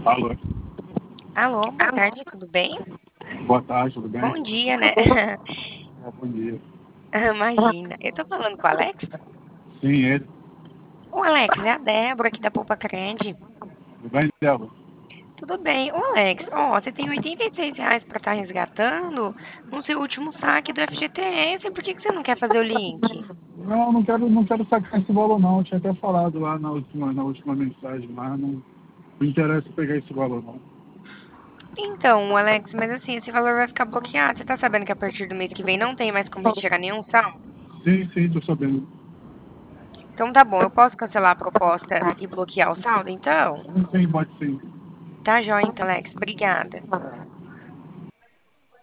Alô, Alô, boa tarde, tudo bem? boa tarde, tudo bem? Bom dia, né? Bom dia. Imagina. Eu tô falando com o Alex? Sim, ele. O Alex, é a Débora aqui da Poupa Cred. Tudo bem, Débora? Tudo bem. Ô, Alex, ó, você tem R$ 86 para estar resgatando no seu último saque do FGTS. Por que você não quer fazer o link? Não, não quero sacar esse valor não. Eu tinha até falado lá na última mensagem, mas não interessa pegar esse valor não. Então, Alex, mas assim, esse valor vai ficar bloqueado. Você tá sabendo que a partir do mês que vem não tem mais como retirar nenhum saldo? Sim, tô sabendo. Então tá bom, eu posso cancelar a proposta e bloquear o saldo, então? Sim, pode sim. Tá joia, então, Alex. Obrigada.